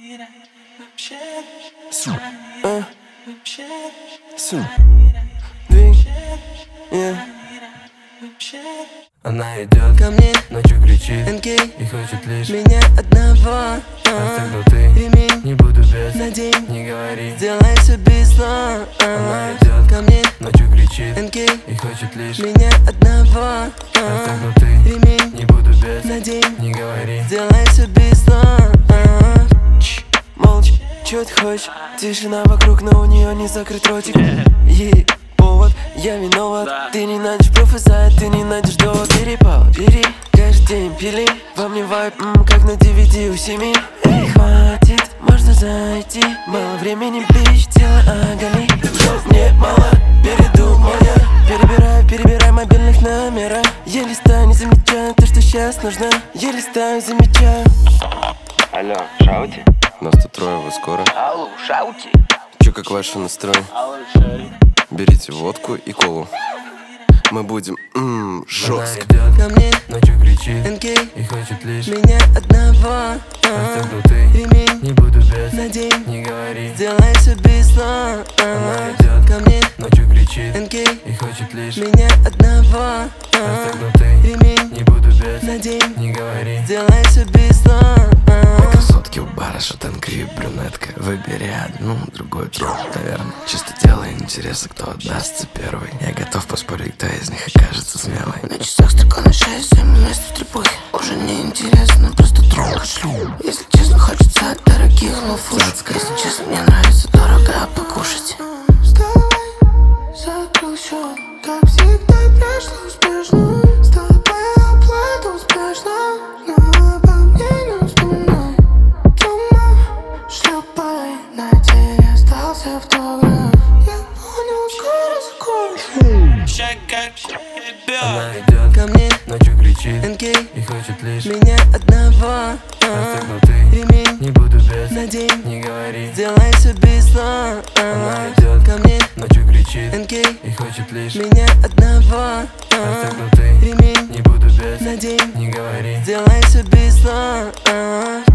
Она идет ко мне, ночью кричит и хочет лишь меня одного. Отстегнутый ремень не буду без, надень, не говори. сделай все без слов. Она идет ко мне, ночью кричит и хочет лишь меня одного. Отстегнутый ремень не буду без, надень, не говори. сделай все без слов. Молча, чё ты хочешь? Тишина вокруг, но у нее не закрыт ротик. Ей повод, я виноват. Ты не найдешь профессора, ты не найдешь довод. Перепал, бери, каждый день пили. Во мне вайп, как на DVD у семьи. Эй, хватит, можно зайти. Мало времени, бич, тело оголи. Мне мало, передумал я. Перебирай мобильных номера. Я листаю, не замечаю то, что сейчас нужно. Я листаю, замечаю. Алло, шаути? Нас тут трое, вы скоро? Алло, шаути? Чё, как ваш настрой? Берите водку и колу. Мы будем, жестко. Она идет ко мне, ночью кричит и хочет лишь меня одного. Отстегнутый ремень не буду без, надень, не говори. сделай все без слов. Она идет ко мне, ночью кричит и хочет лишь меня одного. Отстегнутый ремень не буду без, надень, не говори. сделай все без слов. Красотки у бара, шатенка и брюнетка. Выбери одну, другой труп, наверное. Чисто дело интереса, кто отдастся первый. Я готов поспорить, кто из них окажется смелый. На часах стакана 6, 7 мест в трепухе. Уже не интересно, просто трогать шлю. Если честно, хочется от дорогих лофушек. Если честно, мне нравится дорого покушать. Вставай, закрыл счет. Как всегда, прошло успешно. С тобой оплату успешно. Но обо мне не вспоминай. Дома шлепай, на теле остался автограф. Я понял, скоро закончу. Она идет ко мне, ночью кричит и хочет лишь меня одного. Отстегнутый ремень не буду без, надень, не говори. сделай все без слов. Она идет ко мне, ночью кричит и хочет лишь меня одного. Отстегнутый ремень не буду без, надень, не говори. сделай все без слов.